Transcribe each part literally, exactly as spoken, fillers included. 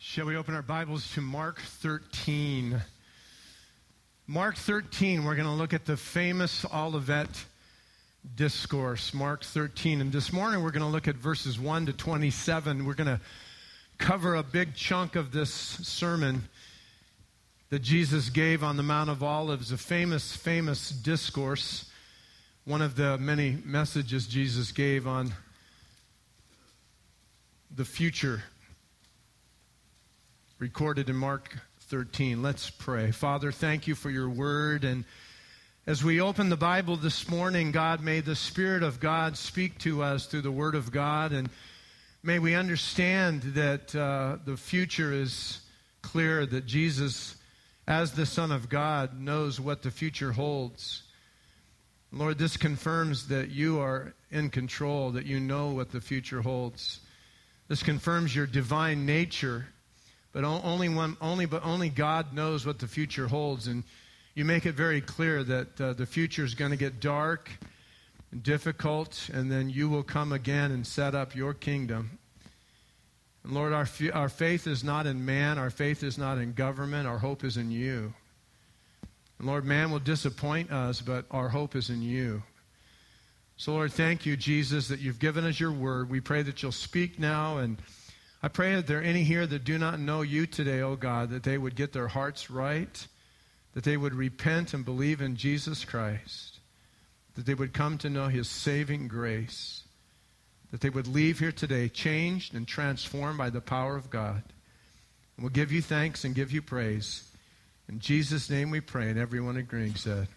Shall we open our Bibles to Mark thirteen? Mark thirteen, we're going to look at the famous Olivet Discourse, Mark thirteen. And this morning we're going to look at verses one to twenty-seven. We're going to cover a big chunk of this sermon that Jesus gave on the Mount of Olives, a famous, famous discourse, one of the many messages Jesus gave on the future, recorded in Mark thirteen. Let's pray. Father, thank you for your word. And as we open the Bible this morning, God, may the Spirit of God speak to us through the word of God. And may we understand that uh, the future is clear, that Jesus, as the Son of God, knows what the future holds. Lord, this confirms that you are in control, that you know what the future holds. This confirms your divine nature. But only one, only, but only God knows what the future holds, and you make it very clear that uh, the future is going to get dark and difficult, and then you will come again and set up your kingdom. And Lord, our our faith is not in man, our faith is not in government, our hope is in you. And Lord, man will disappoint us, but our hope is in you. So Lord, thank you, Jesus, that you've given us your word. We pray that you'll speak now, and I pray that there are any here that do not know you today, oh God, that they would get their hearts right, that they would repent and believe in Jesus Christ, that they would come to know his saving grace, that they would leave here today changed and transformed by the power of God. And we'll give you thanks and give you praise. In Jesus' name we pray, and everyone agreeing said,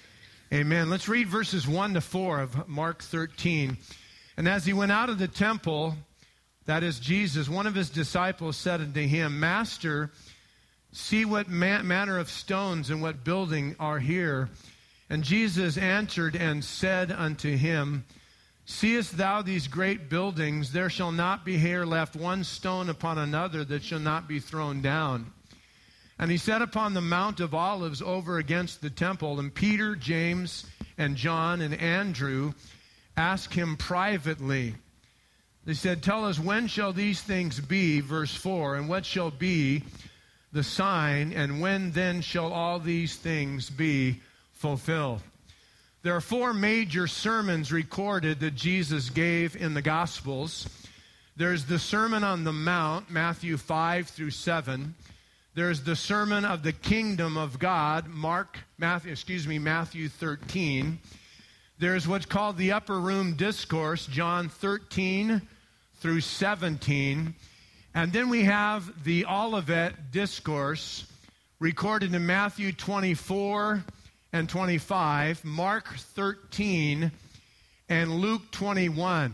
amen. Let's read verses one to four of Mark thirteen. And as he went out of the temple, that is Jesus, one of his disciples said unto him, Master, see what man- manner of stones and what building are here. And Jesus answered and said unto him, Seest thou these great buildings? There shall not be here left one stone upon another that shall not be thrown down. And he sat upon the Mount of Olives over against the temple, and Peter, James, and John, and Andrew asked him privately. They said, Tell us, when shall these things be, verse four, and what shall be the sign, and when then shall all these things be fulfilled? There are four major sermons recorded that Jesus gave in the Gospels. There's the Sermon on the Mount, Matthew five through seven. There's the Sermon of the Kingdom of God, Mark, Matthew, excuse me, Matthew thirteen. There's what's called the Upper Room Discourse, John thirteen through seventeen. And then we have the Olivet Discourse recorded in Matthew twenty-four and twenty-five, Mark thirteen, and Luke twenty-one.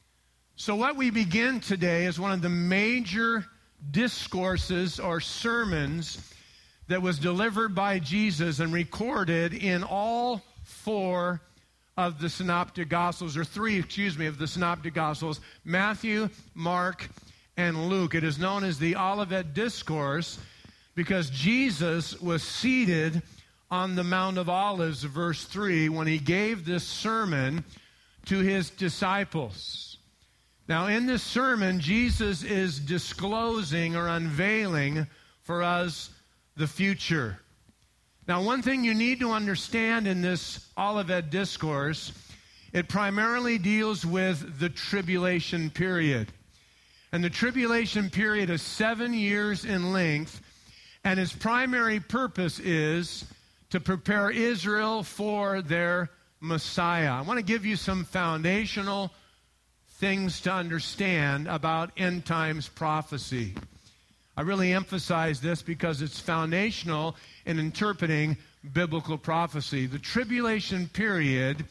So what we begin today is one of the major discourses or sermons that was delivered by Jesus and recorded in all four of the Synoptic Gospels, or three, excuse me, of the Synoptic Gospels, Matthew, Mark, and Luke. It is known as the Olivet Discourse because Jesus was seated on the Mount of Olives, verse three, when he gave this sermon to his disciples. Now, in this sermon, Jesus is disclosing or unveiling for us the future. Now, one thing you need to understand in this Olivet Discourse, it primarily deals with the tribulation period. And the tribulation period is seven years in length, and its primary purpose is to prepare Israel for their Messiah. I want to give you some foundational things to understand about end times prophecy. I really emphasize this because it's foundational in interpreting biblical prophecy. The tribulation period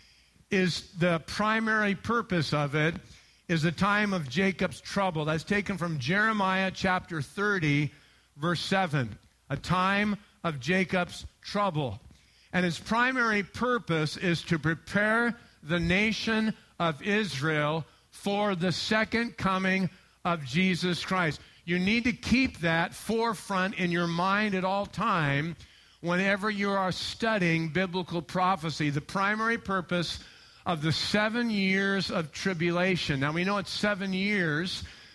is the primary purpose of it is the time of Jacob's trouble. That's taken from Jeremiah chapter thirty, verse seven. A time of Jacob's trouble. And its primary purpose is to prepare the nation of Israel for the second coming of Jesus Christ. You need to keep that forefront in your mind at all time whenever you are studying biblical prophecy. The primary purpose of the seven years of tribulation. Now, we know it's seven years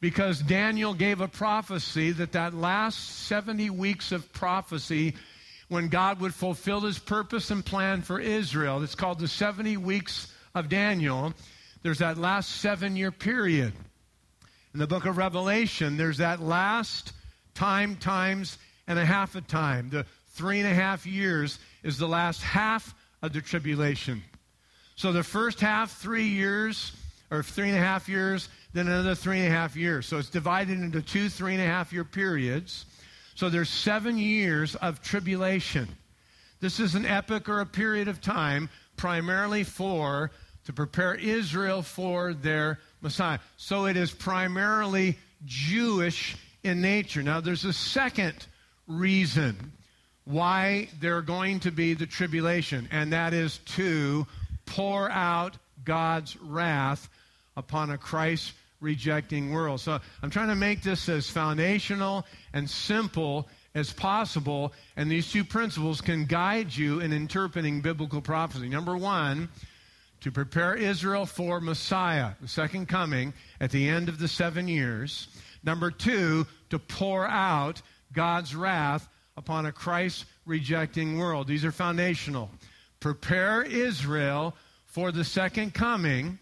because Daniel gave a prophecy that that last seventy weeks of prophecy, when God would fulfill his purpose and plan for Israel, it's called the seventy weeks of Daniel. There's that last seven-year period. In the book of Revelation, there's that last time, times, and a half a time. The three and a half years is the last half of the tribulation. So the first half, three years, or three and a half years, then another three and a half years. So it's divided into two three and a half year periods. So there's seven years of tribulation. This is an epoch or a period of time primarily for, to prepare Israel for their Messiah. So it is primarily Jewish in nature. Now there's a second reason why there's going to be the tribulation, and that is to pour out God's wrath upon a Christ-rejecting world. So I'm trying to make this as foundational and simple as possible, and these two principles can guide you in interpreting biblical prophecy. Number one, to prepare Israel for Messiah, the second coming, at the end of the seven years. Number two, to pour out God's wrath upon a Christ-rejecting world. These are foundational. Prepare Israel for the second coming,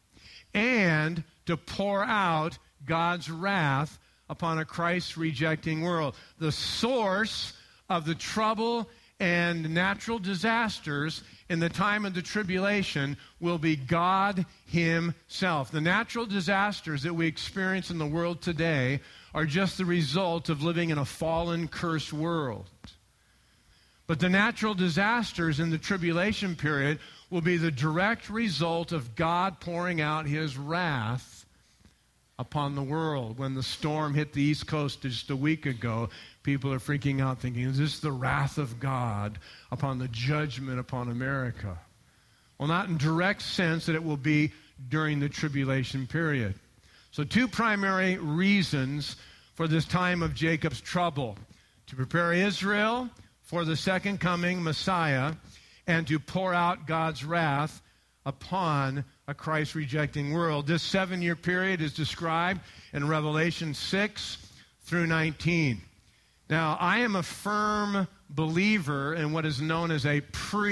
and to pour out God's wrath upon a Christ-rejecting world. The source of the trouble and natural disasters in the time of the tribulation will be God himself. The natural disasters that we experience in the world today are just the result of living in a fallen, cursed world. But the natural disasters in the tribulation period will be the direct result of God pouring out his wrath upon the world. When the storm hit the East Coast just a week ago, people are freaking out thinking, is this the wrath of God upon the judgment upon America? Well, not in direct sense that it will be during the tribulation period. So two primary reasons for this time of Jacob's trouble: to prepare Israel for the second coming Messiah, and to pour out God's wrath upon a Christ-rejecting world. This seven-year period is described in Revelation six through nineteen. Now, I am a firm believer in what is known as a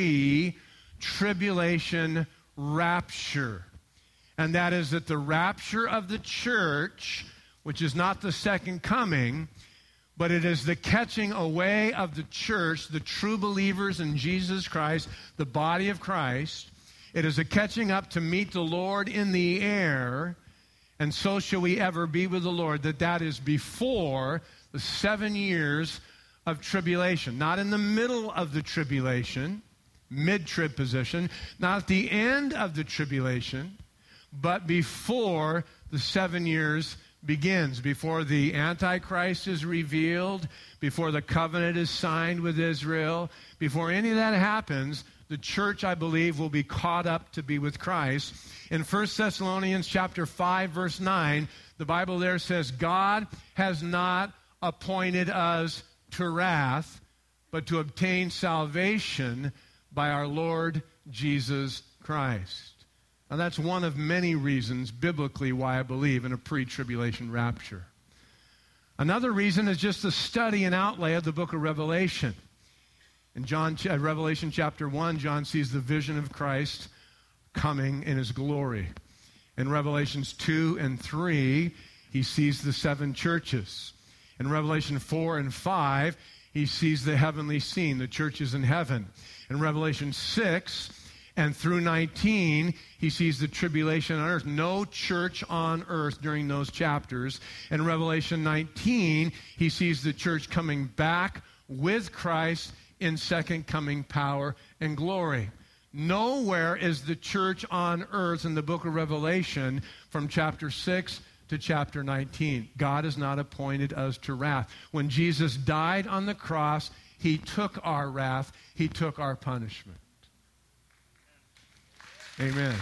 pre-tribulation rapture. And that is that the rapture of the church, which is not the second coming, but it is the catching away of the church, the true believers in Jesus Christ, the body of Christ. It is a catching up to meet the Lord in the air, and so shall we ever be with the Lord. That that is before the seven years of tribulation. Not in the middle of the tribulation, mid-trib position, not at the end of the tribulation, but before the seven years begins, before the Antichrist is revealed, before the covenant is signed with Israel, before any of that happens, the church, I believe, will be caught up to be with Christ. In First Thessalonians chapter five, verse nine, the Bible there says, God has not appointed us to wrath, but to obtain salvation by our Lord Jesus Christ. Now, that's one of many reasons biblically why I believe in a pre-tribulation rapture. Another reason is just the study and outlay of the book of Revelation. In John, Revelation chapter one, John sees the vision of Christ coming in his glory. In Revelations two and three, he sees the seven churches. In Revelation four and five, he sees the heavenly scene, the churches in heaven. In Revelation six and through nineteen, he sees the tribulation on earth. No church on earth during those chapters. In Revelation nineteen, he sees the church coming back with Christ in second coming power and glory. Nowhere is the church on earth in the book of Revelation from chapter six to chapter nineteen. God has not appointed us to wrath. When Jesus died on the cross, he took our wrath. He took our punishment. Amen.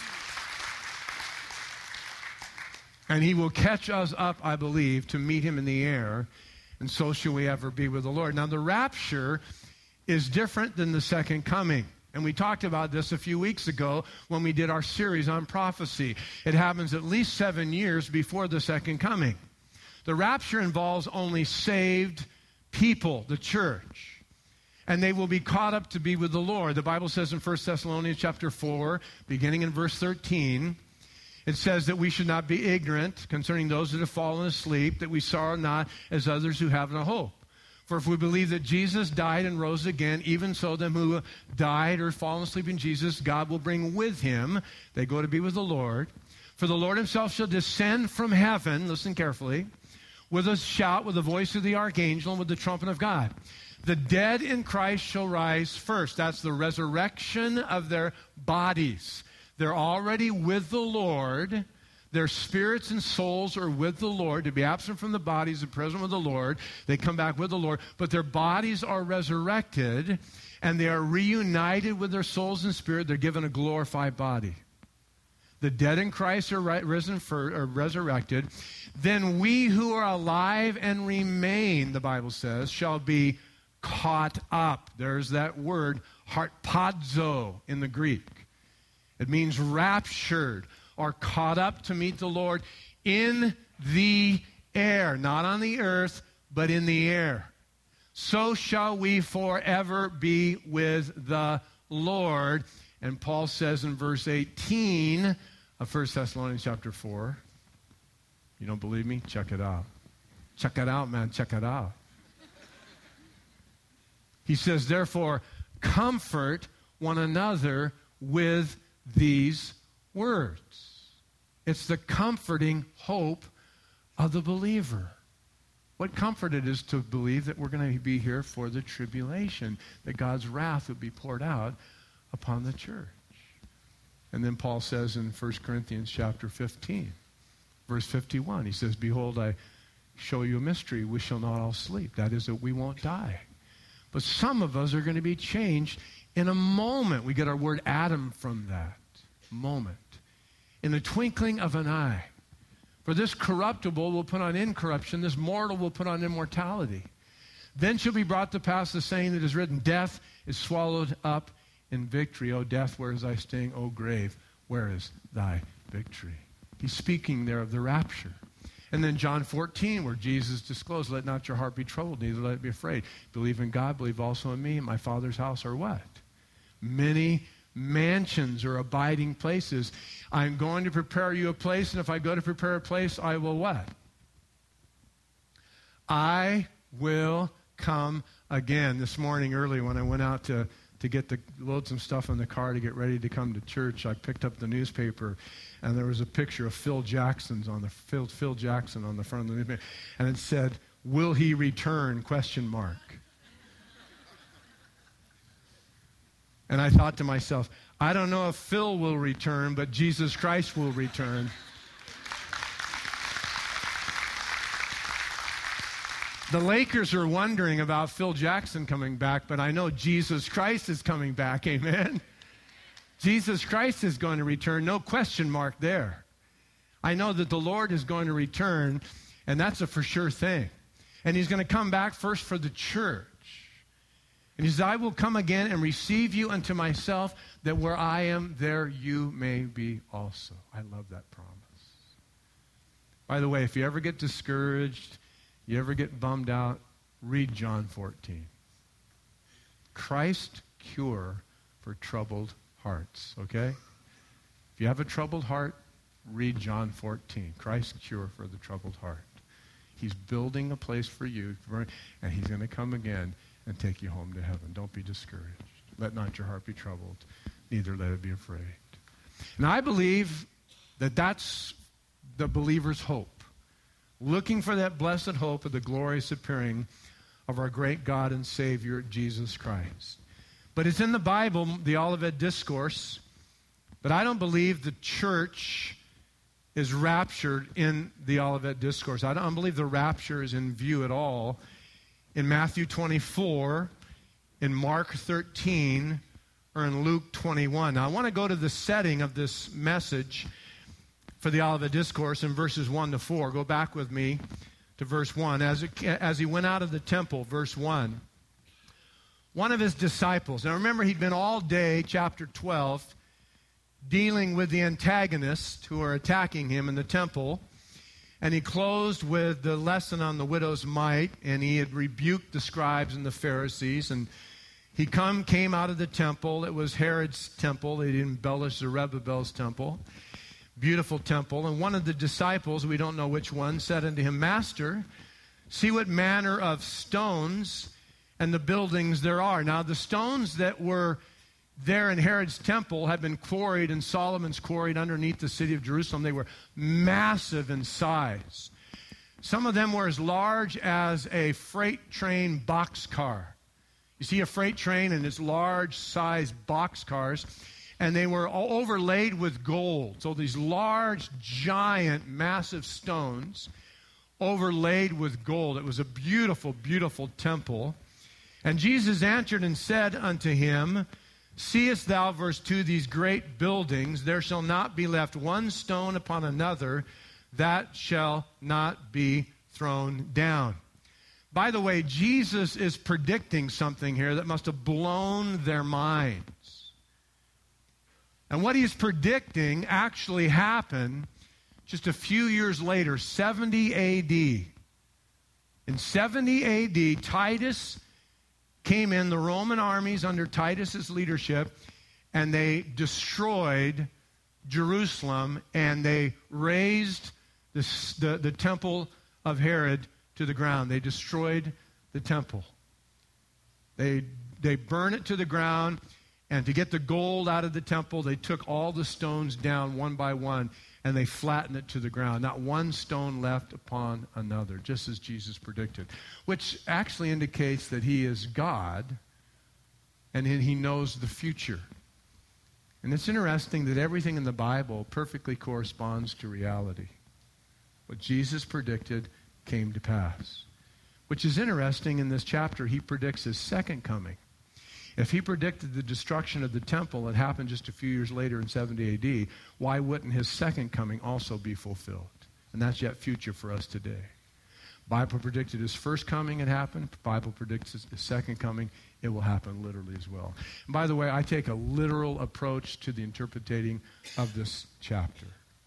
And he will catch us up, I believe, to meet him in the air, and so shall we ever be with the Lord. Now, the rapture is different than the second coming. And we talked about this a few weeks ago when we did our series on prophecy. It happens at least seven years before the second coming. The rapture involves only saved people, the church. And they will be caught up to be with the Lord. The Bible says in First Thessalonians chapter four, beginning in verse thirteen, it says that we should not be ignorant concerning those that have fallen asleep, that we sorrow not as others who have no hope. For if we believe that Jesus died and rose again, even so them who died or fallen asleep in Jesus, God will bring with him. They go to be with the Lord. For the Lord himself shall descend from heaven, listen carefully, with a shout, with the voice of the archangel, and with the trumpet of God. The dead in Christ shall rise first. That's the resurrection of their bodies. They're already with the Lord. Their spirits and souls are with the Lord. To be absent from the bodies and present with the Lord. They come back with the Lord. But their bodies are resurrected, and they are reunited with their souls and spirit. They're given a glorified body. The dead in Christ are risen for, are resurrected. Then we who are alive and remain, the Bible says, shall be caught up. There's that word, harpazo in the Greek. It means raptured, or caught up to meet the Lord in the air, not on the earth, but in the air. So shall we forever be with the Lord. And Paul says in verse eighteen of First Thessalonians chapter four, you don't believe me? Check it out. Check it out, man. Check it out. He says, therefore, comfort one another with these words. It's the comforting hope of the believer. What comfort it is to believe that we're going to be here for the tribulation, that God's wrath would be poured out upon the church. And then Paul says in First Corinthians chapter fifteen, verse fifty-one, he says, behold, I show you a mystery. We shall not all sleep. That is, that we won't die. But some of us are going to be changed in a moment. We get our word Adam from that moment. In the twinkling of an eye. For this corruptible will put on incorruption, this mortal will put on immortality. Then shall be brought to pass the saying that is written, death is swallowed up in victory. O death, where is thy sting? O grave, where is thy victory? He's speaking there of the rapture. And then John fourteen, where Jesus disclosed, let not your heart be troubled, neither let it be afraid. Believe in God, believe also in me. In my Father's house are what? Many mansions or abiding places. I'm going to prepare you a place, and if I go to prepare a place, I will what? I will come again. This morning early when I went out to, to get the load some stuff in the car to get ready to come to church, I picked up the newspaper, and there was a picture of Phil Jackson's on the Phil, Phil Jackson on the front of the newspaper, and it said, will he return, question mark. And I thought to myself, I don't know if Phil will return, but Jesus Christ will return. The Lakers are wondering about Phil Jackson coming back, but I know Jesus Christ is coming back, amen? Jesus Christ is going to return, no question mark there. I know that the Lord is going to return, and that's a for sure thing. And he's going to come back first for the church. And he says, I will come again and receive you unto myself, that where I am, there you may be also. I love that promise. By the way, if you ever get discouraged, you ever get bummed out, read John fourteen. Christ cure for troubled hearts, okay? If you have a troubled heart, read John fourteen. Christ cure for the troubled heart. He's building a place for you, and he's going to come again and take you home to heaven. Don't be discouraged. Let not your heart be troubled, neither let it be afraid. And I believe that that's the believer's hope. Looking for that blessed hope of the glorious appearing of our great God and Savior, Jesus Christ. But it's in the Bible, the Olivet Discourse, but I don't believe the church is raptured in the Olivet Discourse. I don't believe the rapture is in view at all in Matthew twenty-four, in Mark thirteen, or in Luke twenty-one. Now, I want to go to the setting of this message for the Olivet Discourse in verses one to four. Go back with me to verse one. As, it, as he went out of the temple, verse one, one of his disciples. Now remember, he'd been all day, chapter twelve, dealing with the antagonists who are attacking him in the temple. And he closed with the lesson on the widow's mite, and he had rebuked the scribes and the Pharisees. And he come came out of the temple. It was Herod's temple. They embellished Zerubbabel's temple. Beautiful temple. And one of the disciples, we don't know which one, said unto him, Master, see what manner of stones and the buildings there are. Now the stones that were there in Herod's temple had been quarried in Solomon's quarried underneath the city of Jerusalem. They were massive in size. Some of them were as large as a freight train boxcar. You see a freight train and its large size boxcars, and they were all overlaid with gold. So these large, giant, massive stones overlaid with gold. It was a beautiful, beautiful temple. And Jesus answered and said unto him, Seest thou, verse two, these great buildings? There shall not be left one stone upon another that shall not be thrown down. By the way, Jesus is predicting something here that must have blown their minds. And what he's predicting actually happened just a few years later, seventy A D. In seventy A D, Titus came in, the Roman armies under Titus's leadership, and they destroyed Jerusalem, and they razed the, the, the temple of Herod to the ground. They destroyed the temple. They, they burned it to the ground, and to get the gold out of the temple, they took all the stones down one by one, and they flattened it to the ground. Not one stone left upon another, just as Jesus predicted, which actually indicates that he is God and he knows the future. And it's interesting that everything in the Bible perfectly corresponds to reality. What Jesus predicted came to pass, which is interesting. In this chapter, he predicts his second coming. If he predicted the destruction of the temple that happened just a few years later in seventy A D, why wouldn't his second coming also be fulfilled? And that's yet future for us today. Bible predicted his first coming, it happened. Bible predicts his second coming, it will happen literally as well. And by the way, I take a literal approach to the interpreting of this chapter.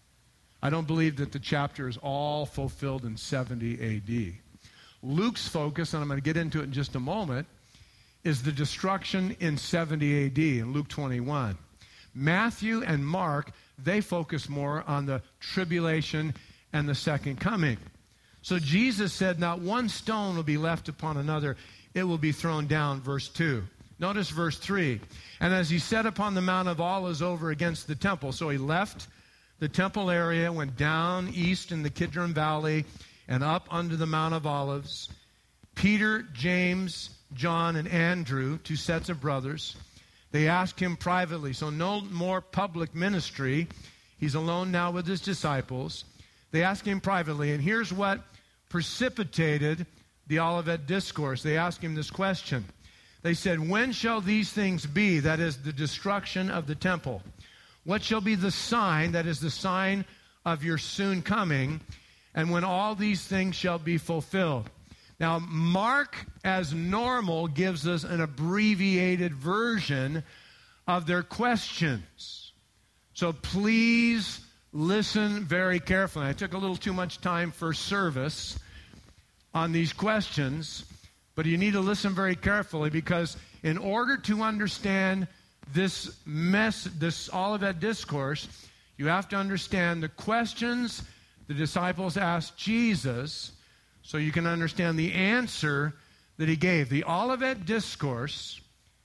I don't believe that the chapter is all fulfilled in seventy A D. Luke's focus, and I'm going to get into it in just a moment, is the destruction in seventy A D in Luke twenty-one. Matthew and Mark, they focus more on the tribulation and the second coming. So Jesus said, not one stone will be left upon another, it will be thrown down, verse two. Notice verse three. And as he sat upon the Mount of Olives over against the temple, so he left the temple area, went down east in the Kidron Valley, and up under the Mount of Olives. Peter, James, John, and Andrew, two sets of brothers, they asked him privately. So no more public ministry. He's alone now with his disciples. They asked him privately, and here's what precipitated the Olivet Discourse. They asked him this question. They said, when shall these things be, that is the destruction of the temple? What shall be the sign, that is the sign of your soon coming, and when all these things shall be fulfilled? Now, Mark, as normal, gives us an abbreviated version of their questions. So please listen very carefully. I took a little too much time for service on these questions, but you need to listen very carefully, because in order to understand this mess, this Olivet Discourse, you have to understand the questions the disciples asked Jesus, so you can understand the answer that he gave. The Olivet Discourse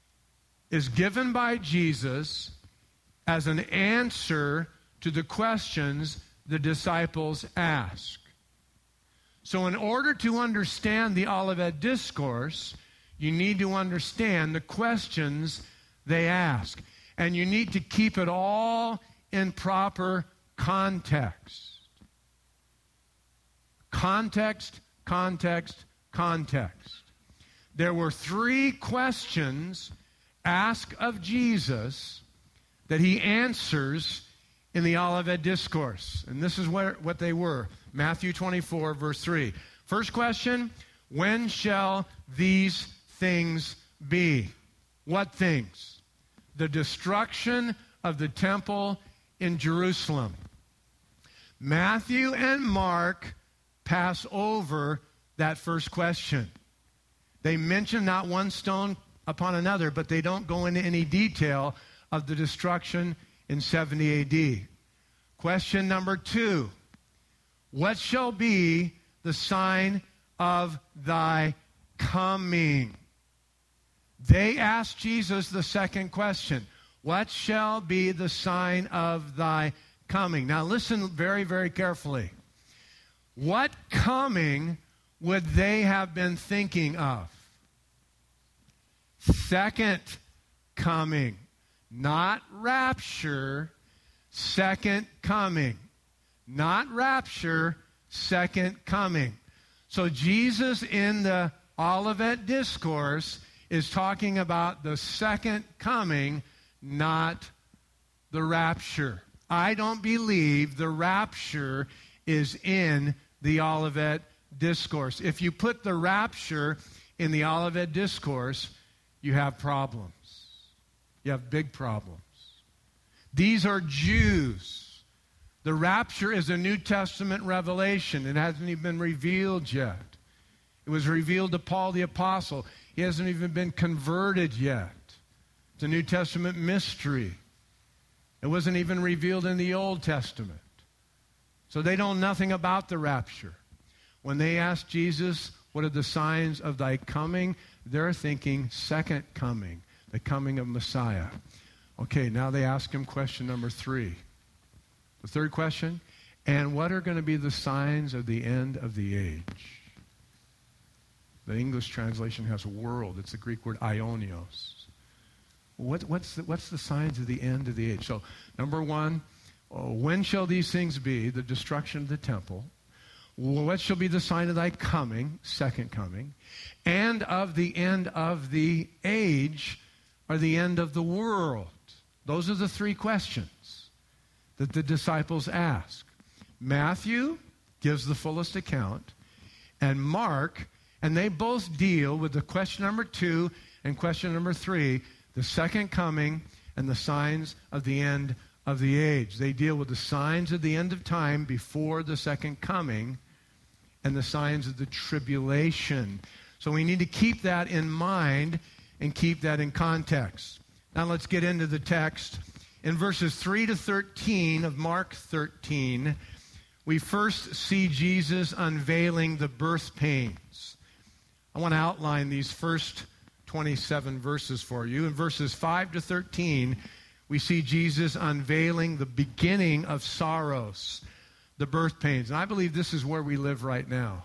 is given by Jesus as an answer to the questions the disciples ask. So in order to understand the Olivet Discourse, you need to understand the questions they ask. And you need to keep it all in proper context. Context, context, context. There were three questions asked of Jesus that he answers in the Olivet Discourse. And this is what, what they were. Matthew twenty-four, verse three. First question, when shall these things be? What things? The destruction of the temple in Jerusalem. Matthew and Mark pass over that first question. They mention not one stone upon another, but they don't go into any detail of the destruction in seventy A D. Question number two. What shall be the sign of thy coming? They asked Jesus the second question. What shall be the sign of thy coming? Now listen very, very carefully. What coming would they have been thinking of? Second coming. Not rapture, second coming. Not rapture, second coming. So Jesus in the Olivet Discourse is talking about the second coming, not the rapture. I don't believe the rapture is in the Olivet Discourse. If you put the rapture in the Olivet Discourse, you have problems. You have big problems. These are Jews. The rapture is a New Testament revelation. It hasn't even been revealed yet. It was revealed to Paul the Apostle. He hasn't even been converted yet. It's a New Testament mystery. It wasn't even revealed in the Old Testament. So they know nothing about the rapture. When they ask Jesus, what are the signs of thy coming? They're thinking second coming, the coming of Messiah. Okay, now they ask him question number three. The third question, and what are going to be the signs of the end of the age? The English translation has a world. It's the Greek word aionios. What, what's, the, what's the signs of the end of the age? So, number one, oh, when shall these things be? The destruction of the temple. What shall be the sign of thy coming? Second coming. And of the end of the age, or the end of the world? Those are the three questions that the disciples ask. Matthew gives the fullest account, and Mark, and they both deal with the question number two and question number three, the second coming and the signs of the end of the age. They deal with the signs of the end of time before the second coming and the signs of the tribulation. So we need to keep that in mind and keep that in context. Now let's get into the text. In verses three to thirteen of Mark thirteen, we first see Jesus unveiling the birth pains. I want to outline these first twenty-seven verses for you. In verses five to thirteen, we see Jesus unveiling the beginning of sorrows, the birth pains. And I believe this is where we live right now.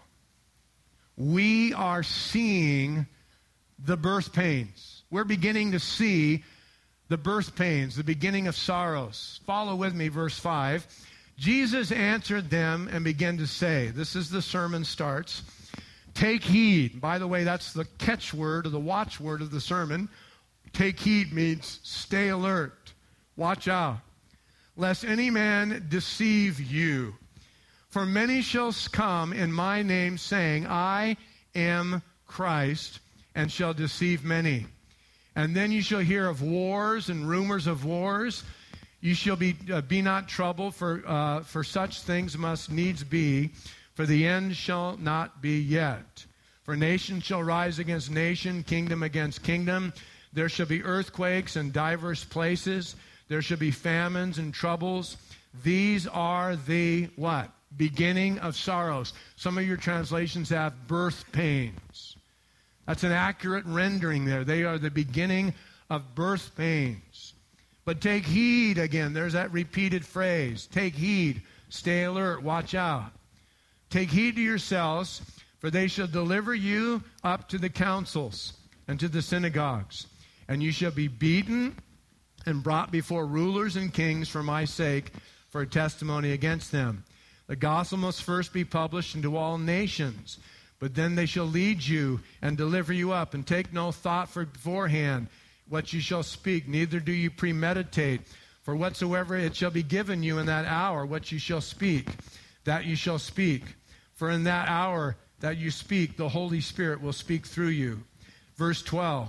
We are seeing the birth pains. We're beginning to see the birth pains, the beginning of sorrows. Follow with me, verse five. Jesus answered them and began to say, this is the sermon starts, take heed. By the way, that's the catchword or the watchword of the sermon. Take heed means stay alert. Watch out. Lest any man deceive you. For many shall come in my name, saying, I am Christ, and shall deceive many. And then you shall hear of wars and rumors of wars. You shall be uh, be not troubled, for uh, for such things must needs be, for the end shall not be yet. For nation shall rise against nation, kingdom against kingdom. There shall be earthquakes in divers places. There shall be famines and troubles. These are the what? Beginning of sorrows. Some of your translations have birth pains. That's an accurate rendering there. They are the beginning of birth pains. But take heed again. There's that repeated phrase. Take heed. Stay alert. Watch out. Take heed to yourselves, for they shall deliver you up to the councils and to the synagogues. And you shall be beaten and brought before rulers and kings for my sake, for a testimony against them. The gospel must first be published into all nations. But then they shall lead you and deliver you up, and take no thought for beforehand what you shall speak, neither do you premeditate. For whatsoever it shall be given you in that hour, what you shall speak, that you shall speak. For in that hour that you speak, the Holy Spirit will speak through you. Verse twelve,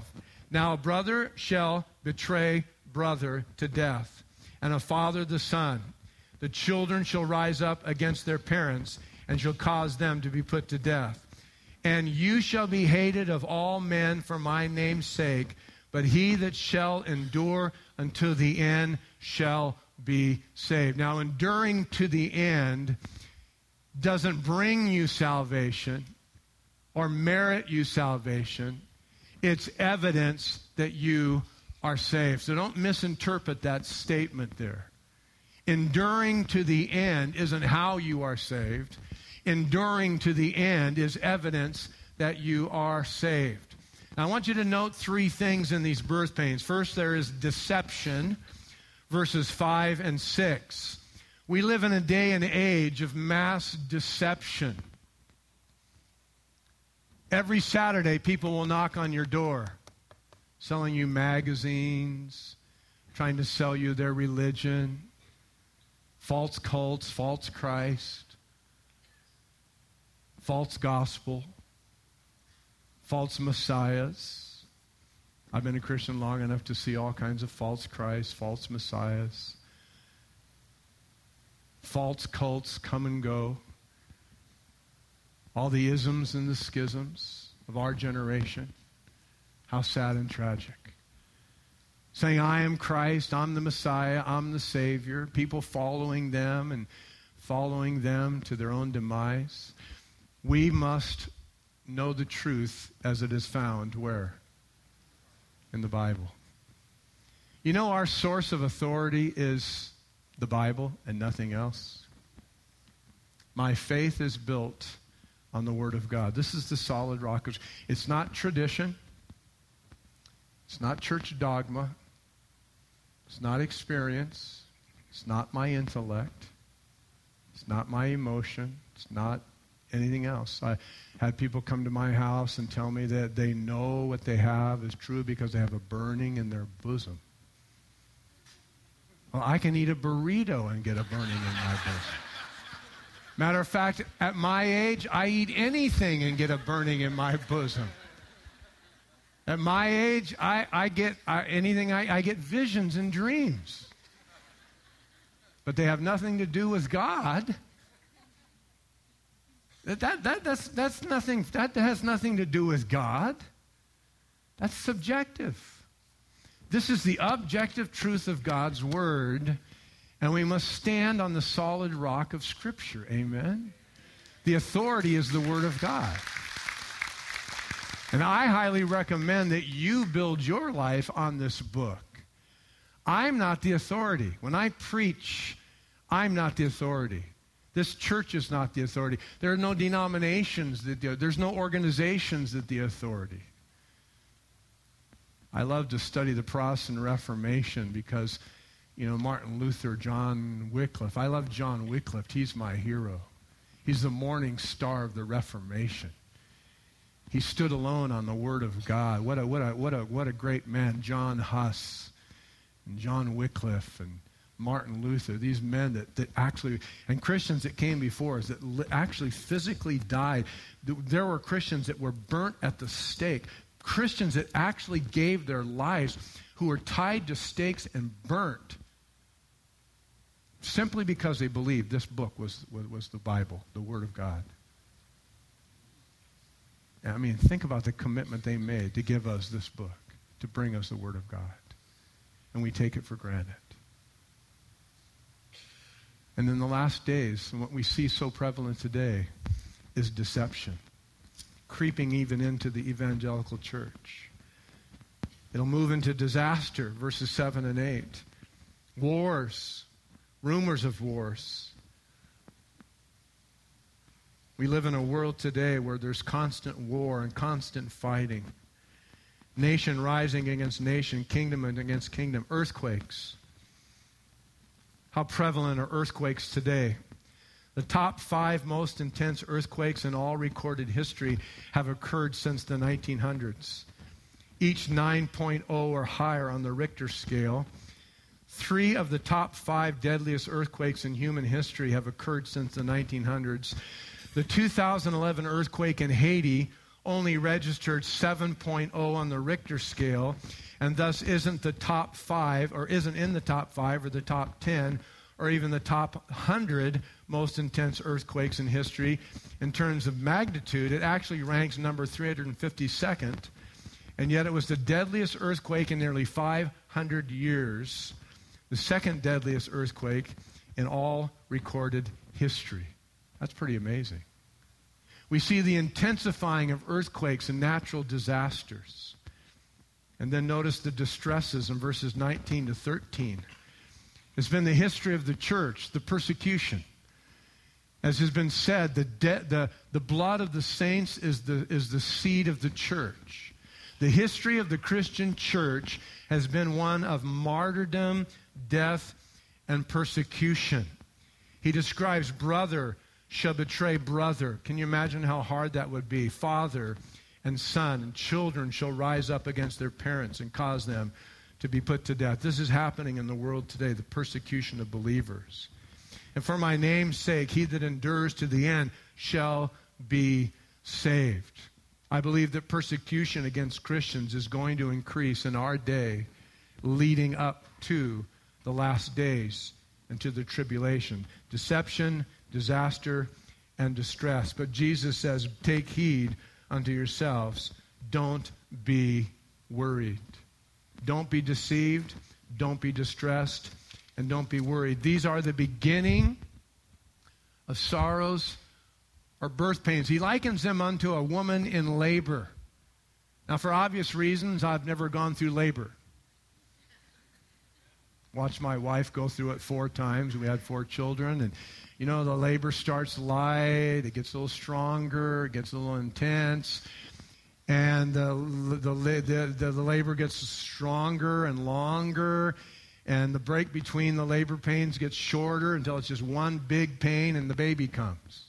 Now a brother shall betray brother to death, and a father the son. The children shall rise up against their parents, and shall cause them to be put to death. And you shall be hated of all men for my name's sake, but he that shall endure unto the end shall be saved. Now, enduring to the end doesn't bring you salvation or merit you salvation. It's evidence that you are saved. So don't misinterpret that statement there. Enduring to the end isn't how you are saved. Enduring to the end is evidence that you are saved. Now, I want you to note three things in these birth pains. First, there is deception, verses five and six. We live in a day and age of mass deception. Every Saturday, people will knock on your door, selling you magazines, trying to sell you their religion, false cults, false Christ, false gospel, false messiahs. I've been a Christian long enough to see all kinds of false Christs, false messiahs, false cults come and go. All the isms and the schisms of our generation. How sad and tragic. Saying, I am Christ, I'm the Messiah, I'm the Savior. People following them and following them to their own demise. We must know the truth as it is found where? In the Bible. You know, our source of authority is the Bible and nothing else. My faith is built on the Word of God. This is the solid rock. It's not tradition. It's not church dogma. It's not experience. It's not my intellect. It's not my emotion. It's not anything else. I had people come to my house and tell me that they know what they have is true because they have a burning in their bosom. Well, I can eat a burrito and get a burning in my bosom. Matter of fact, at my age, I eat anything and get a burning in my bosom. At my age, I, I get I, anything, I, I get visions and dreams. But they have nothing to do with God. That, that, that, that's, that's nothing, that has nothing to do with God. That's subjective. This is the objective truth of God's Word. And we must stand on the solid rock of Scripture. Amen? The authority is the Word of God. And I highly recommend that you build your life on this book. I'm not the authority. When I preach, I'm not the authority. This church is not the authority. There are no denominations that do. There's no organizations that the authority. I love to study the Protestant Reformation because you know, Martin Luther, John Wycliffe. I love John Wycliffe. He's my hero. He's the morning star of the Reformation. He stood alone on the Word of God. What a what a what a what a great man. John Huss and John Wycliffe and Martin Luther. These men that, that actually, and Christians that came before us that li- actually physically died. There were Christians that were burnt at the stake. Christians that actually gave their lives, who were tied to stakes and burnt simply because they believed this book was, was, was the Bible, the Word of God. I mean, think about the commitment they made to give us this book, to bring us the Word of God. And we take it for granted. And in the last days, and what we see so prevalent today is deception, creeping even into the evangelical church. It'll move into disaster, verses seven and eight. Wars, rumors of wars. We live in a world today where there's constant war and constant fighting. Nation rising against nation, kingdom against kingdom, earthquakes. How prevalent are earthquakes today? The top five most intense earthquakes in all recorded history have occurred since the nineteen hundreds. Each nine point oh or higher on the Richter scale. Three of the top five deadliest earthquakes in human history have occurred since the nineteen hundreds. The two thousand eleven earthquake in Haiti only registered seven point oh on the Richter scale, and thus isn't the top five, or isn't in the top five or the top ten, or even the top one hundred most intense earthquakes in history. In terms of magnitude, it actually ranks number three hundred fifty-second, and yet it was the deadliest earthquake in nearly five hundred years, the second deadliest earthquake in all recorded history. That's pretty amazing. We see the intensifying of earthquakes and natural disasters. And then notice the distresses in verses nineteen to thirteen. It's been the history of the church, the persecution. As has been said, the, de- the, the blood of the saints is the, is the seed of the church. The history of the Christian church has been one of martyrdom, death, and persecution. He describes brother shall betray brother. Can you imagine how hard that would be? Father and son and children shall rise up against their parents and cause them to be put to death. This is happening in the world today, the persecution of believers. And for my name's sake, he that endures to the end shall be saved. I believe that persecution against Christians is going to increase in our day, leading up to the last days and to the tribulation. Deception, disaster, and distress. But Jesus says, take heed unto yourselves. Don't be worried. Don't be deceived. Don't be distressed. And don't be worried. These are the beginning of sorrows or birth pains. He likens them unto a woman in labor. Now, for obvious reasons, I've never gone through labor. Watched my wife go through it four times. We had four children. And, you know, the labor starts light. It gets a little stronger. It gets a little intense. And the, the, the, the, the labor gets stronger and longer. And the break between the labor pains gets shorter until it's just one big pain and the baby comes.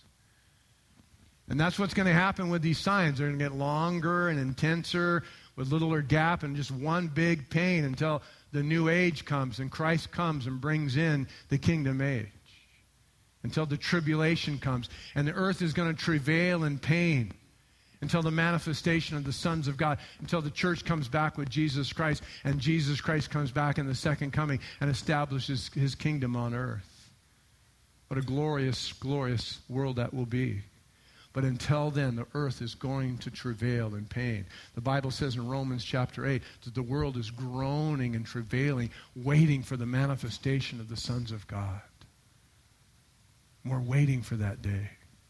And that's what's going to happen with these signs. They're going to get longer and intenser with littler gap and just one big pain until the new age comes and Christ comes and brings in the kingdom age. Until the tribulation comes. And the earth is going to travail in pain until the manifestation of the sons of God, until the church comes back with Jesus Christ, and Jesus Christ comes back in the second coming and establishes his kingdom on earth. What a glorious, glorious world that will be. But until then, the earth is going to travail in pain. The Bible says in Romans chapter eight that the world is groaning and travailing, waiting for the manifestation of the sons of God. We're waiting for that day.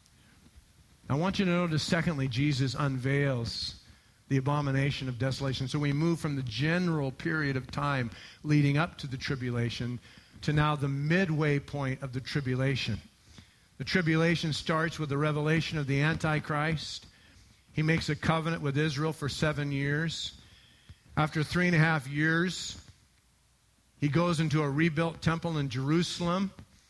I want you to notice, secondly, Jesus unveils the abomination of desolation. So we move from the general period of time leading up to the tribulation to now the midway point of the tribulation. The tribulation starts with the revelation of the Antichrist. He makes a covenant with Israel for seven years. After three and a half years, he goes into a rebuilt temple in Jerusalem.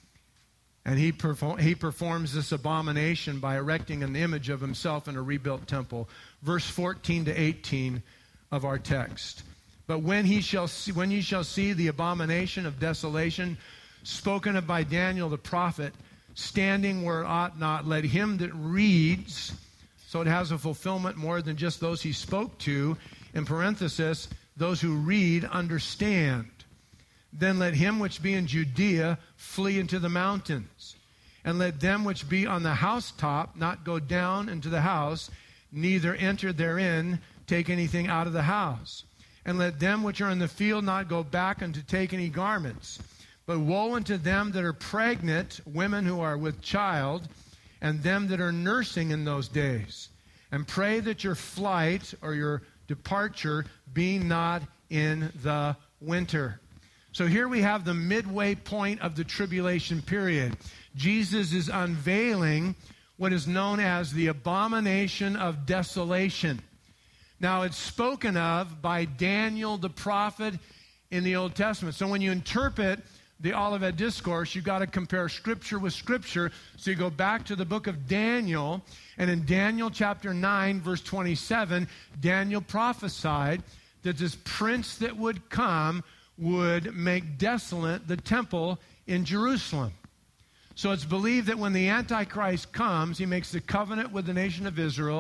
And he, perform, he performs this abomination by erecting an image of himself in a rebuilt temple. Verse fourteen to eighteen of our text. But when he shall see, when ye shall see the abomination of desolation, spoken of by Daniel the prophet, standing where it ought not, let him that reads, so it has a fulfillment more than just those he spoke to, in parenthesis, those who read understand. Then let him which be in Judea flee into the mountains. And let them which be on the housetop not go down into the house, neither enter therein, take anything out of the house. And let them which are in the field not go back unto take any garments. But woe unto them that are pregnant, women who are with child, and them that are nursing in those days. And pray that your flight or your departure be not in the winter. So here we have the midway point of the tribulation period. Jesus is unveiling what is known as the abomination of desolation. Now, it's spoken of by Daniel the prophet in the Old Testament. So when you interpret the Olivet Discourse, you've got to compare Scripture with Scripture. So you go back to the book of Daniel, and in Daniel chapter nine, verse twenty-seven, Daniel prophesied that this prince that would come would make desolate the temple in Jerusalem. So it's believed that when the Antichrist comes, he makes the covenant with the nation of Israel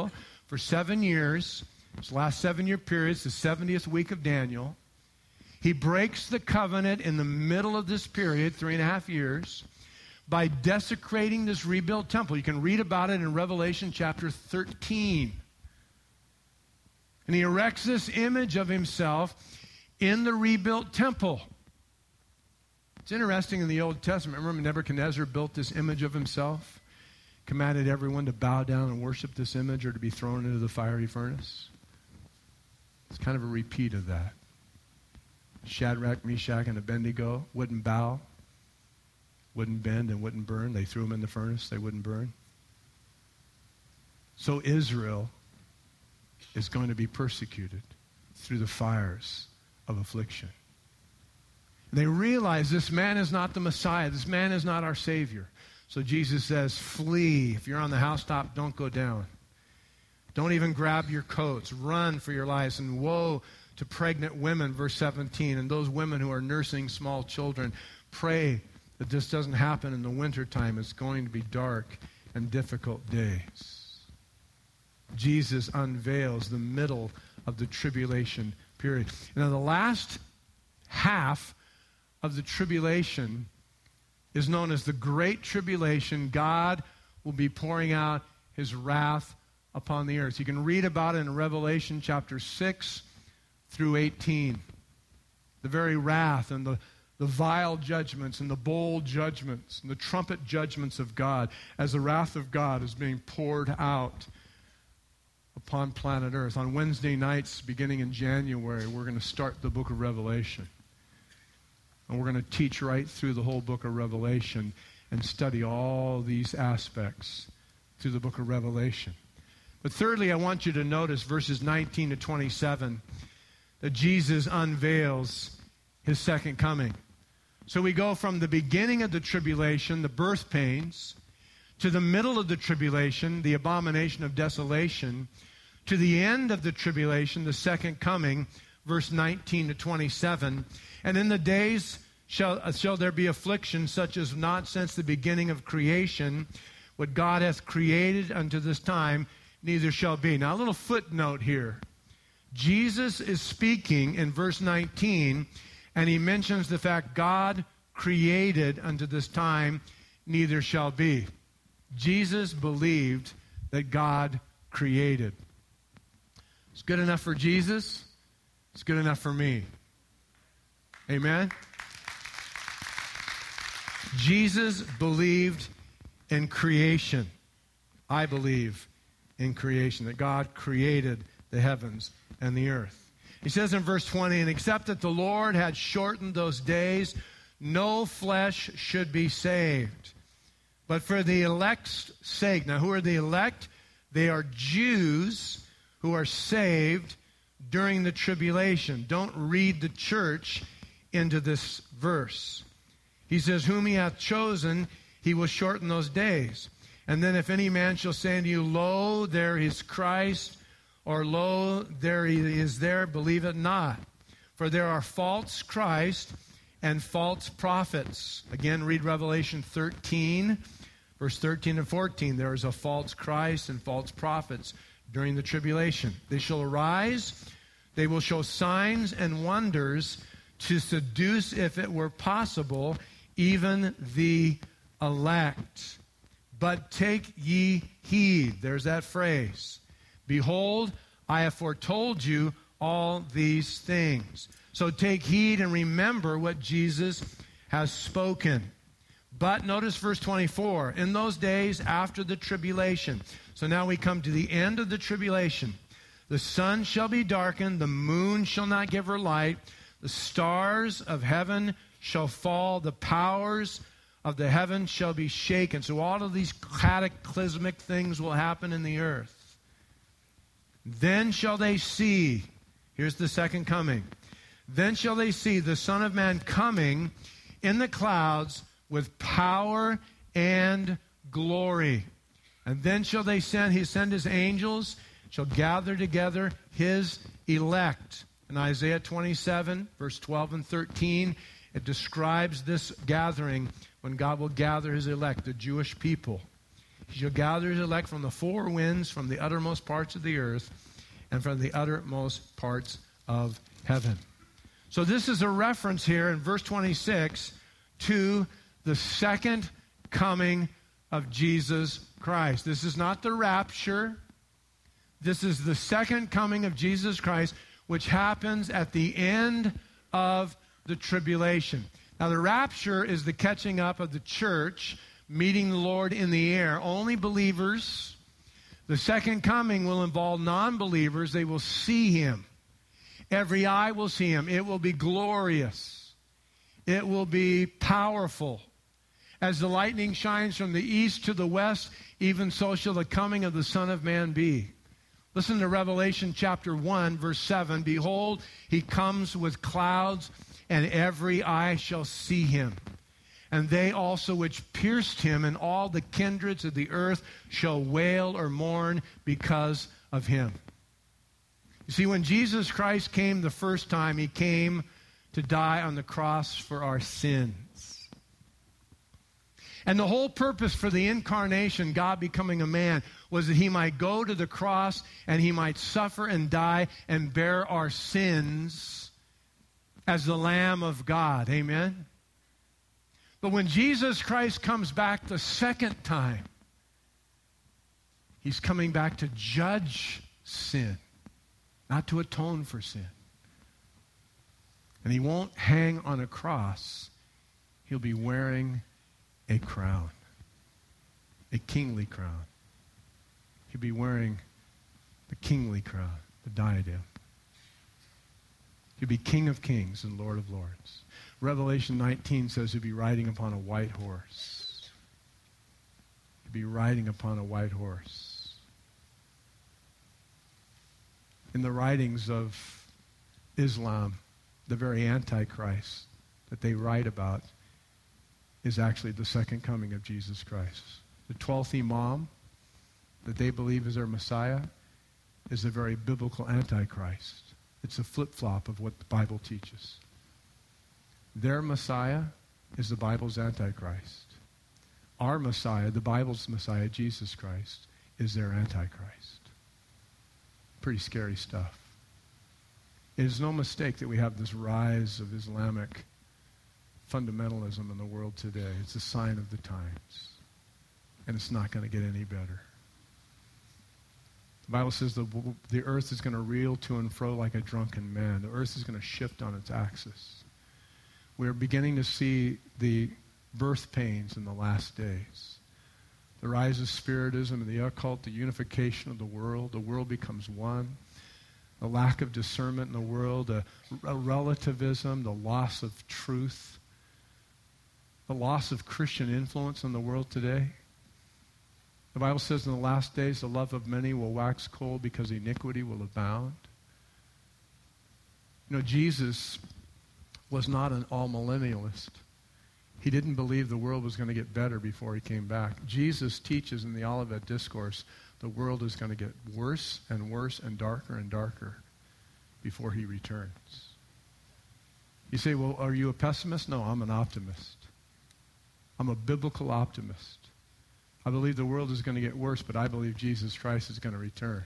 for seven years. This last seven-year period is the seventieth week of Daniel. He breaks the covenant in the middle of this period, three and a half years, by desecrating this rebuilt temple. You can read about it in Revelation chapter thirteen. And he erects this image of himself in the rebuilt temple. It's interesting in the Old Testament. Remember Nebuchadnezzar built this image of himself, commanded everyone to bow down and worship this image or to be thrown into the fiery furnace. It's kind of a repeat of that. Shadrach, Meshach, and Abednego wouldn't bow, wouldn't bend, and wouldn't burn. They threw them in the furnace. They wouldn't burn. So Israel is going to be persecuted through the fires of affliction. They realize this man is not the Messiah. This man is not our Savior. So Jesus says, flee. If you're on the housetop, don't go down. Don't even grab your coats. Run for your lives. And woe to pregnant women, verse seventeen, and those women who are nursing small children. Pray that this doesn't happen in the wintertime. It's going to be dark and difficult days. Jesus unveils the middle of the tribulation period. Now, the last half of the tribulation is known as the Great Tribulation. God will be pouring out his wrath upon the earth. You can read about it in Revelation chapter six through eighteen. The very wrath and the, the vile judgments and the bold judgments and the trumpet judgments of God as the wrath of God is being poured out upon planet Earth. On Wednesday nights, beginning in January, we're going to start the book of Revelation. And we're going to teach right through the whole book of Revelation and study all these aspects through the book of Revelation. But thirdly, I want you to notice verses nineteen to twenty-seven, that Jesus unveils his second coming. So we go from the beginning of the tribulation, the birth pains, to the middle of the tribulation, the abomination of desolation, to the end of the tribulation, the second coming, verse nineteen to twenty-seven. And in the days shall, uh, shall there be affliction, such as not since the beginning of creation, what God hath created unto this time, neither shall be. Now, a little footnote here. Jesus is speaking in verse nineteen, and he mentions the fact God created unto this time, neither shall be. Jesus believed that God created. It's good enough for Jesus. It's good enough for me. Amen? Jesus believed in creation. I believe in creation, that God created the heavens and the earth. He says in verse twenty, and except that the Lord had shortened those days, no flesh should be saved. But for the elect's sake. Now, who are the elect? They are Jews who are saved during the tribulation. Don't read the church into this verse. He says, whom he hath chosen, he will shorten those days. And then if any man shall say unto you, lo, there is Christ, or lo, there he is there, believe it not. For there are false Christ and false prophets. Again, read Revelation thirteen, verse thirteen and fourteen. There is a false Christ and false prophets during the tribulation. They shall arise, they will show signs and wonders to seduce, if it were possible, even the elect. But take ye heed. There's that phrase. Behold, I have foretold you all these things. So take heed and remember what Jesus has spoken. But notice verse twenty-four. In those days after the tribulation. So now we come to the end of the tribulation. The sun shall be darkened, the moon shall not give her light, the stars of heaven shall fall, the powers of the heaven shall be shaken. So all of these cataclysmic things will happen in the earth. Then shall they see, here's the second coming, then shall they see the Son of Man coming in the clouds with power and glory. And then shall they send, he send his angels, shall gather together his elect. In Isaiah twenty-seven, verse twelve and thirteen, it describes this gathering when God will gather his elect, the Jewish people. He shall gather his elect from the four winds, from the uttermost parts of the earth, and from the uttermost parts of heaven. So this is a reference here in verse twenty-six to the second coming of Jesus Christ. This is not the rapture. This is the second coming of Jesus Christ, which happens at the end of the tribulation. Now, the rapture is the catching up of the church, meeting the Lord in the air. Only believers. The second coming will involve non-believers. They will see him. Every eye will see him. It will be glorious. It will be powerful. As the lightning shines from the east to the west, even so shall the coming of the Son of Man be. Listen to Revelation chapter one, verse seven. Behold, he comes with clouds, and every eye shall see him. And they also which pierced him, and all the kindreds of the earth shall wail or mourn because of him. You see, when Jesus Christ came the first time, he came to die on the cross for our sins. And the whole purpose for the incarnation, God becoming a man, was that he might go to the cross and he might suffer and die and bear our sins as the Lamb of God. Amen? But when Jesus Christ comes back the second time, he's coming back to judge sin, not to atone for sin. And he won't hang on a cross. He'll be wearing a crown, a kingly crown. He'll be wearing the kingly crown, the diadem. He'll be King of kings and Lord of lords. Revelation nineteen says he'll be riding upon a white horse. He'll be riding upon a white horse. In the writings of Islam, the very Antichrist that they write about is actually the second coming of Jesus Christ. The twelfth Imam that they believe is their Messiah is a very biblical Antichrist. It's a flip-flop of what the Bible teaches. Their Messiah is the Bible's Antichrist. Our Messiah, the Bible's Messiah, Jesus Christ, is their Antichrist. Pretty scary stuff. It is no mistake that we have this rise of Islamic fundamentalism in the world today. It's a sign of the times. And it's not going to get any better. The Bible says the, the earth is going to reel to and fro like a drunken man. The earth is going to shift on its axis. We're beginning to see the birth pains in the last days. The rise of Spiritism and the occult, the unification of the world. The world becomes one. The lack of discernment in the world, a, a relativism, the loss of truth, the loss of Christian influence in the world today. The Bible says in the last days the love of many will wax cold because iniquity will abound. You know, Jesus was not an all-millennialist. He didn't believe the world was going to get better before he came back. Jesus teaches in the Olivet Discourse the world is going to get worse and worse and darker and darker before he returns. You say, well, are you a pessimist? No, I'm an optimist. I'm a biblical optimist. I believe the world is going to get worse, but I believe Jesus Christ is going to return.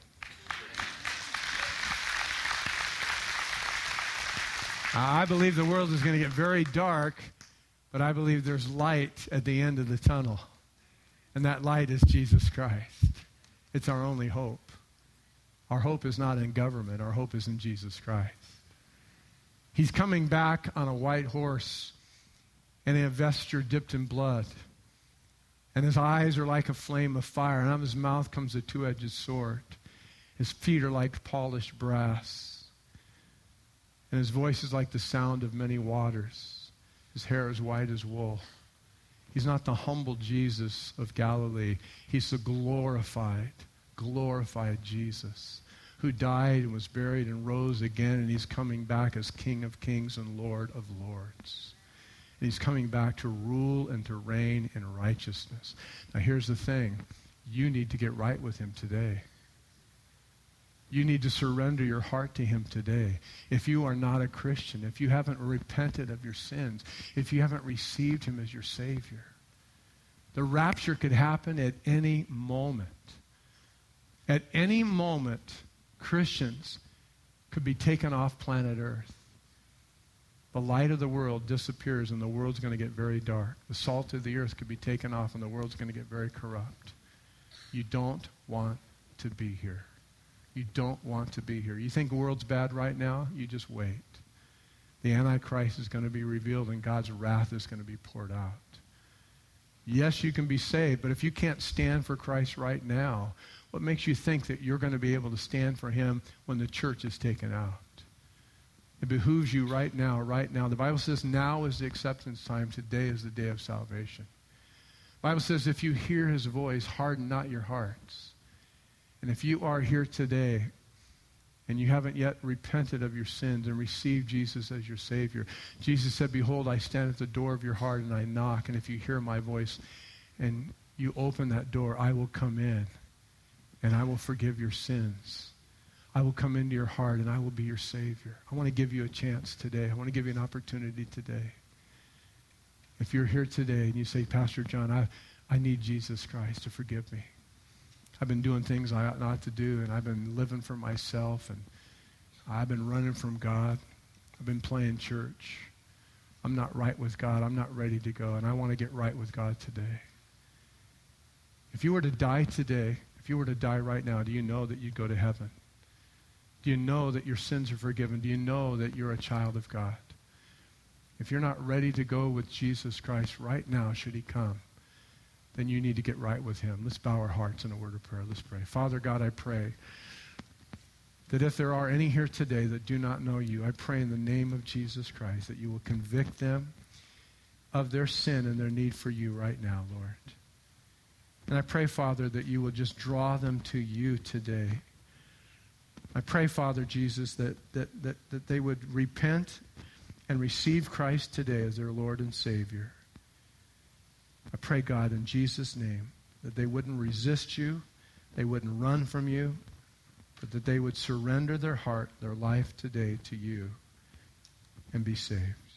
I believe the world is going to get very dark, but I believe there's light at the end of the tunnel. And that light is Jesus Christ. It's our only hope. Our hope is not in government. Our hope is in Jesus Christ. He's coming back on a white horse and in a vesture dipped in blood. And his eyes are like a flame of fire, and out of his mouth comes a two-edged sword. His feet are like polished brass, and his voice is like the sound of many waters. His hair is white as wool. He's not the humble Jesus of Galilee. He's the glorified, glorified Jesus who died and was buried and rose again, and he's coming back as King of kings and Lord of lords. And he's coming back to rule and to reign in righteousness. Now here's the thing. You need to get right with him today. You need to surrender your heart to him today. If you are not a Christian, if you haven't repented of your sins, if you haven't received him as your Savior, The rapture could happen at any moment. At any moment, Christians could be taken off planet Earth. The light of the world disappears and the world's going to get very dark. The salt of the earth could be taken off and the world's going to get very corrupt. You don't want to be here. You don't want to be here. You think the world's bad right now? You just wait. The Antichrist is going to be revealed and God's wrath is going to be poured out. Yes, you can be saved, but if you can't stand for Christ right now, what makes you think that you're going to be able to stand for him when the church is taken out? It behooves you right now, right now. The Bible says now is the acceptance time. Today is the day of salvation. The Bible says if you hear his voice, harden not your hearts. And if you are here today and you haven't yet repented of your sins and received Jesus as your Savior, Jesus said, behold, I stand at the door of your heart and I knock. And if you hear my voice and you open that door, I will come in and I will forgive your sins. I will come into your heart and I will be your Savior. I want to give you a chance today. I want to give you an opportunity today. If you're here today and you say, Pastor John, I, I need Jesus Christ to forgive me. I've been doing things I ought not to do, and I've been living for myself, and I've been running from God. I've been playing church. I'm not right with God. I'm not ready to go, and I want to get right with God today. If you were to die today, if you were to die right now, do you know that you'd go to heaven? Do you know that your sins are forgiven? Do you know that you're a child of God? If you're not ready to go with Jesus Christ right now, should he come, then you need to get right with him. Let's bow our hearts in a word of prayer. Let's pray. Father God, I pray that if there are any here today that do not know you, I pray in the name of Jesus Christ that you will convict them of their sin and their need for you right now, Lord. And I pray, Father, that you will just draw them to you today. I pray, Father Jesus, that, that, that, that they would repent and receive Christ today as their Lord and Savior. I pray, God, in Jesus' name, that they wouldn't resist you, they wouldn't run from you, but that they would surrender their heart, their life today to you and be saved.